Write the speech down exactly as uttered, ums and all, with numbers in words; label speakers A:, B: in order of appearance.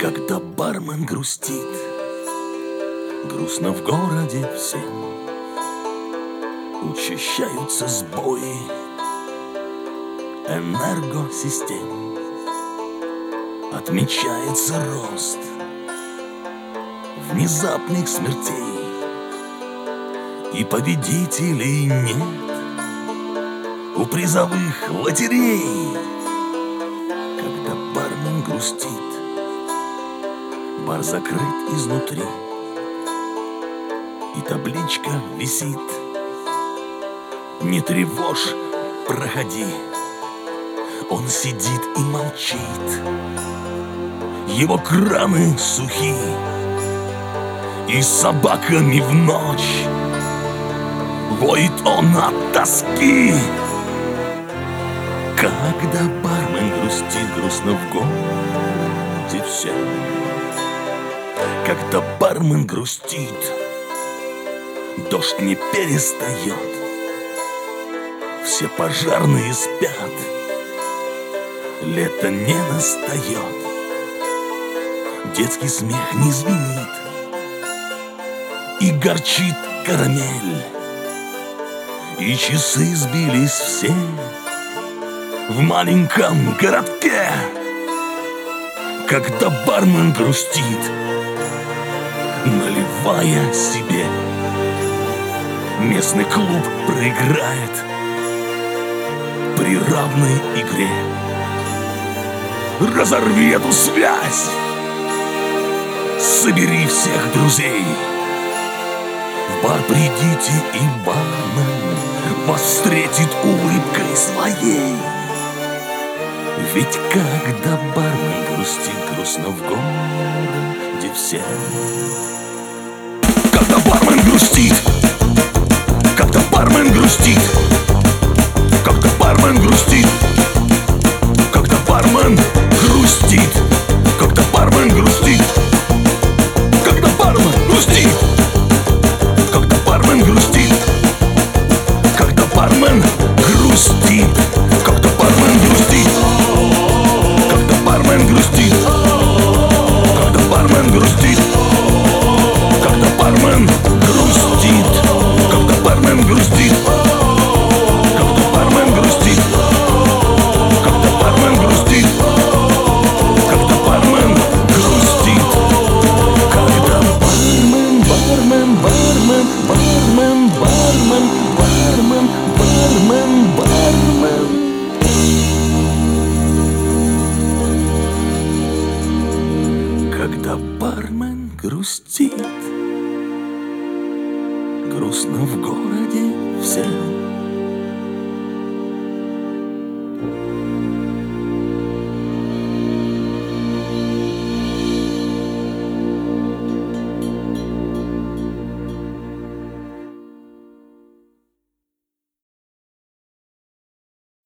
A: Когда бармен грустит, грустно в городе всем. Учащаются сбои энергосистем. Отмечается рост внезапных смертей, и победителей нет у призовых лотерей. Когда бармен грустит, бар закрыт изнутри, и табличка висит: не тревожь, проходи. Он сидит и молчит, его краны сухи, и с собаками в ночь воет он от тоски. Когда бармен грустит, грустно в городе всем. Когда бармен грустит, дождь не перестает, все пожарные спят, лето не настает, детский смех не звенит, и горчит карамель, и часы сбились все в маленьком городке. Когда бармен грустит, наливая себе, местный клуб проиграет при равной игре. Разорви эту связь, собери всех друзей, в бар придите, и бармен вас встретит улыбкой своей. Ведь когда бармен грустит, грустно в городе всем. Когда бармен грустит, когда бармен грустит, когда бармен грустит, когда бармен грустит, когда бармен грустит, когда бармен грустит, когда бармен грустит, когда бармен грустит, когда бармен грустит, когда бармен грустит, когда бармен грустит, когда бармен грустит, когда бармен грустит, когда бармен грустит, когда бармен грустит, когда бармен грустит, когда бармен, бармен, бармен, бармен, бармен, бармен, бармен, бармен. Когда бармен грустит, грустно в городе всем.